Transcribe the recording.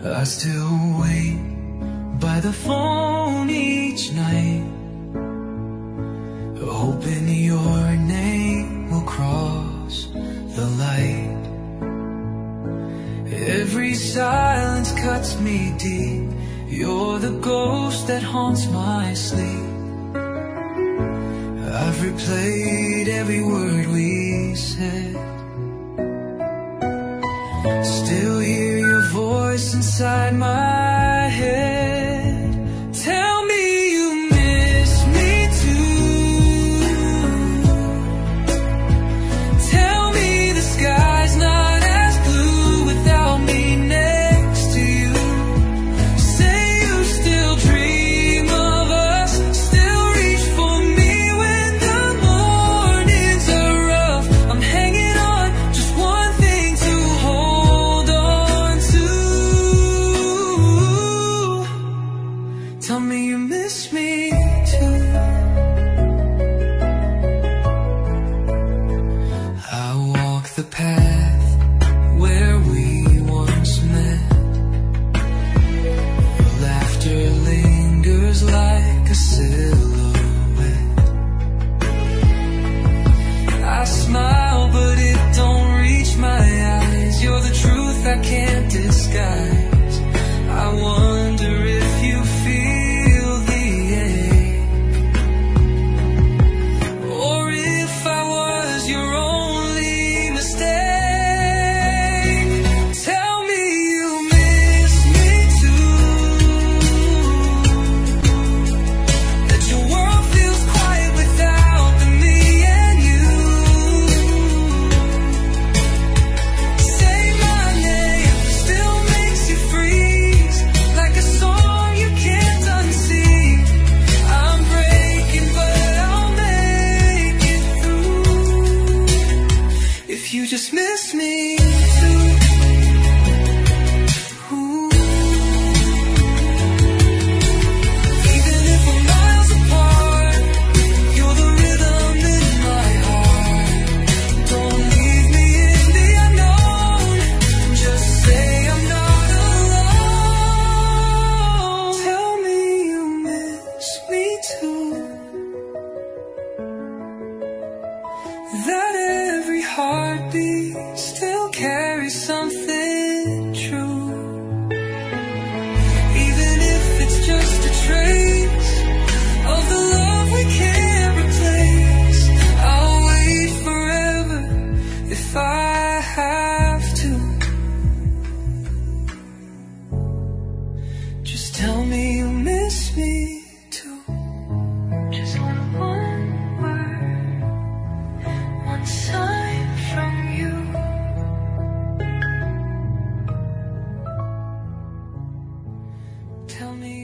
I still wait by the phone each night, hoping your name will cross the light. Every silence cuts me deep. You're the ghost that haunts my sleep. I've replayed every word we said, still hear your voice inside my head. Tell me you miss me too. Tell me the sky's not as blue without me next to you. Say you still dream of us, still reach for me when the mornings are rough. I'm hanging on, just one thing to hold on to. Tell me you miss me too. I walk the path where we once met. Your laughter lingers like a silhouette. I smile but it don't reach my eyes. You're the truth I can't disguise. I wonder if you feel the ache, or if I was your only mistake. Tell me you miss me too, that your world feels quiet without the me and you. Say my name, still makes you freeze, like a song you can't unsee. I'm breaking but I'll make it through, if you just miss me too. Even if we're miles apart, you're the rhythm in my heart. Don't leave me in the unknown, just say I'm not alone. Tell me you miss me too, that every heartbeat still carries something true. Even if it's just a trace of the love we can't replace, I'll wait forever if I have to. Just tell me you miss me too. Just one word, one sign from you. Tell me